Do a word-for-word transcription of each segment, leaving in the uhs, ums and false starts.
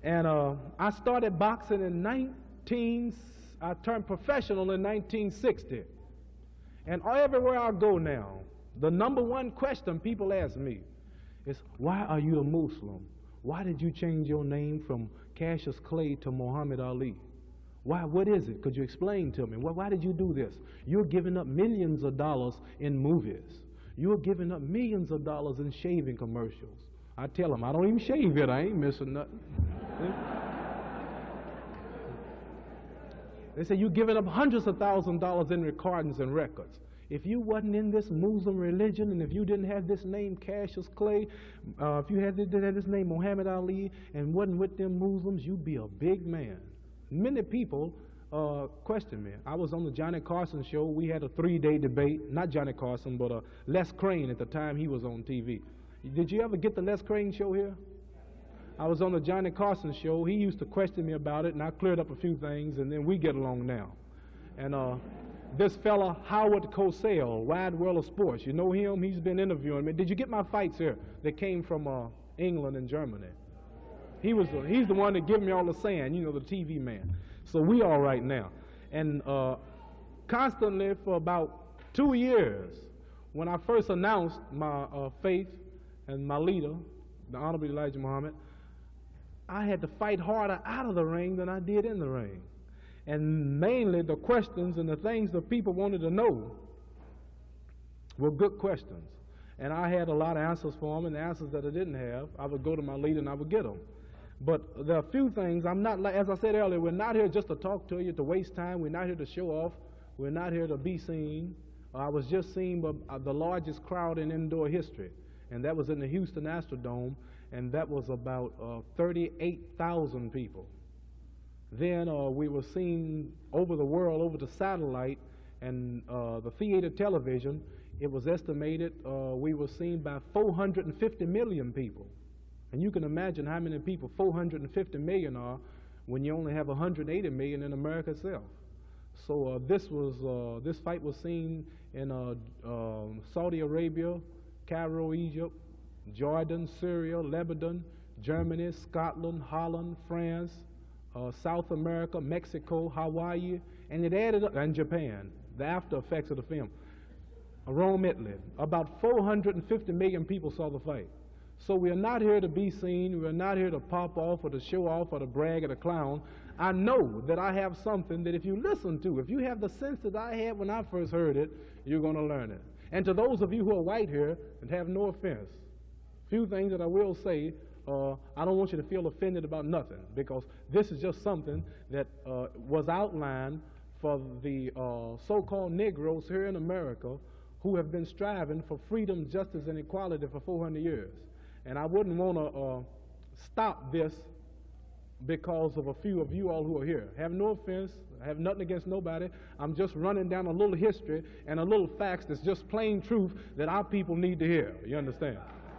And uh, I started boxing in nineteen, I turned professional in nineteen sixty. And everywhere I go now, the number one question people ask me is, why are you a Muslim? Why did you change your name from Cassius Clay to Muhammad Ali? Why, what is it? Could you explain to me? Why, why did you do this? You're giving up millions of dollars in movies. You're giving up millions of dollars in shaving commercials. I tell them, I don't even shave yet. I ain't missing nothing. They say, you're giving up hundreds of thousands of dollars in recordings and records. If you wasn't in this Muslim religion, and if you didn't have this name Cassius Clay, uh, if you had this, had this name Muhammad Ali, and wasn't with them Muslims, you'd be a big man. Many people uh, question me. I was on the Johnny Carson show. We had a three-day debate. Not Johnny Carson, but uh, Les Crane at the time he was on T V. Did you ever get the Les Crane show here? I was on the Johnny Carson show. He used to question me about it, and I cleared up a few things, and then we get along now. And uh, this fella, Howard Cosell, Wide World of Sports, you know him? He's been interviewing me. Did you get my fights here? They came from uh, England and Germany. He was, uh, he's the one that gave me all the sand, you know, the T V man. So we all right now. And uh, constantly for about two years, when I first announced my uh, faith and my leader, the Honorable Elijah Muhammad, I had to fight harder out of the ring than I did in the ring. And mainly the questions and the things that people wanted to know were good questions. And I had a lot of answers for them, and the answers that I didn't have, I would go to my leader and I would get them. But there are a few things, I'm not, like, as I said earlier, we're not here just to talk to you, to waste time. We're not here to show off. We're not here to be seen. I was just seen by the largest crowd in indoor history, and that was in the Houston Astrodome, and that was about uh, thirty-eight thousand people. Then uh, we were seen over the world, over the satellite, and uh, the theater television. It was estimated uh, we were seen by four hundred fifty million people. And you can imagine how many people four hundred fifty million are when you only have one hundred eighty million in America itself. So uh, this was uh, this fight was seen in uh, uh, Saudi Arabia, Cairo, Egypt, Jordan, Syria, Lebanon, Germany, Scotland, Holland, France, uh, South America, Mexico, Hawaii, and it added up, and Japan, the after effects of the film. Rome, Italy. About four hundred fifty million people saw the fight. So we are not here to be seen. We are not here to pop off or to show off or to brag or to clown. I know that I have something that if you listen to, if you have the sense that I had when I first heard it, you're going to learn it. And to those of you who are white here, and have no offense, few things that I will say, uh, I don't want you to feel offended about nothing, because this is just something that uh, was outlined for the uh, so-called Negroes here in America who have been striving for freedom, justice, and equality for four hundred years. And I wouldn't want to uh, stop this because of a few of you all who are here. Have no offense, I have nothing against nobody. I'm just running down a little history and a little facts that's just plain truth that our people need to hear. You understand?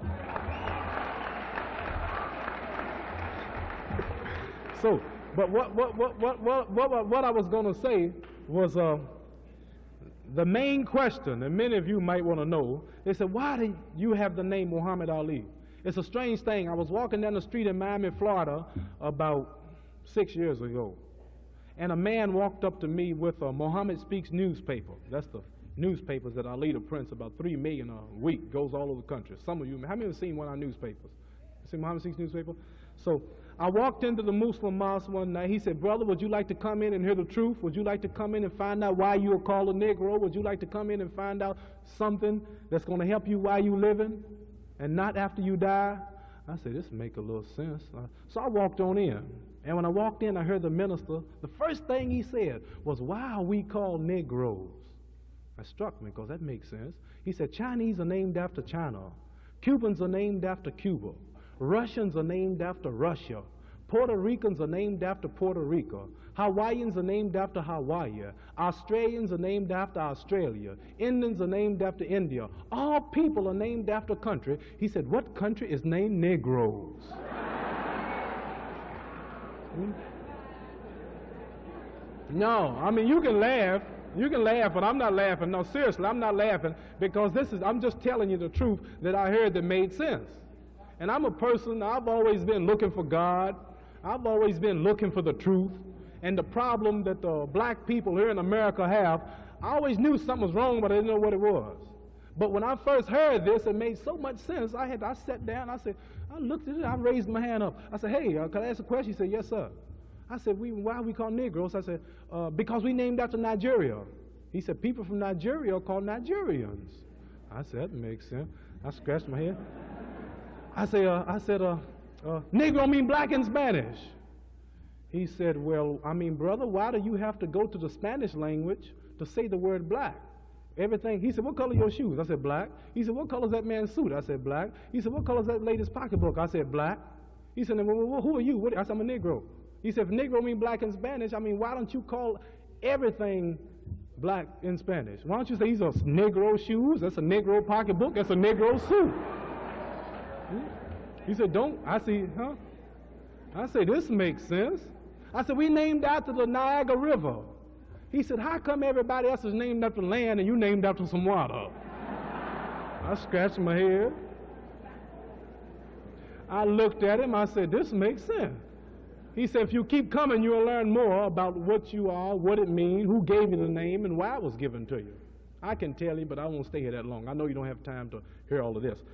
So, but what, what, what, what, what, what, what I was going to say was uh, the main question, and many of you might want to know, they said, why do you have the name Muhammad Ali? It's a strange thing. I was walking down the street in Miami, Florida, about six years ago, and a man walked up to me with a Muhammad Speaks newspaper. That's the newspapers that our leader prints, about three million a week, goes all over the country. Some of you, how many have seen one of our newspapers? You see Muhammad Speaks newspaper? So I walked into the Muslim mosque one night. He said, brother, would you like to come in and hear the truth? Would you like to come in and find out why you are called a Negro? Would you like to come in and find out something that's going to help you while you living and not after you die? I said, this make a little sense. So I walked on in. And when I walked in, I heard the minister. The first thing he said was, why are we called Negroes? That struck me because that makes sense. He said, Chinese are named after China. Cubans are named after Cuba. Russians are named after Russia. Puerto Ricans are named after Puerto Rico. Hawaiians are named after Hawaii. Australians are named after Australia. Indians are named after India. All people are named after country. He said, what country is named Negroes? hmm? No, I mean, you can laugh. You can laugh, but I'm not laughing. No, seriously, I'm not laughing, because this is, I'm just telling you the truth that I heard that made sense. And I'm a person, I've always been looking for God. I've always been looking for the truth. And the problem that the black people here in America have, I always knew something was wrong, but I didn't know what it was. But when I first heard this, it made so much sense. I had, I sat down, I said, I looked at it, I raised my hand up. I said, hey, uh, can I ask a question? He said, yes, sir. I said, we, why are we called Negroes? I said, uh, because we named after Nigeria. He said, people from Nigeria are called Nigerians. I said, that makes sense. I scratched my head. I, say, uh, I said, uh, uh, Negro mean black in Spanish. He said, well, I mean, brother, why do you have to go to the Spanish language to say the word black? Everything. He said, what color are your shoes? I said, black. He said, what color is that man's suit? I said, black. He said, what color is that lady's pocketbook? I said, black. He said, well, well, who are you? What? I said, I'm a Negro. He said, if Negro mean black in Spanish, I mean, why don't you call everything black in Spanish? Why don't you say these are Negro shoes? That's a Negro pocketbook. That's a Negro suit. He said, don't. I see, huh? I said, this makes sense. I said, we named after the Niagara River. He said, how come everybody else is named after land and you named after some water? I scratched my head. I looked at him. I said, this makes sense. He said, if you keep coming, you'll learn more about what you are, what it means, who gave you the name, and why it was given to you. I can tell you, but I won't stay here that long. I know you don't have time to hear all of this.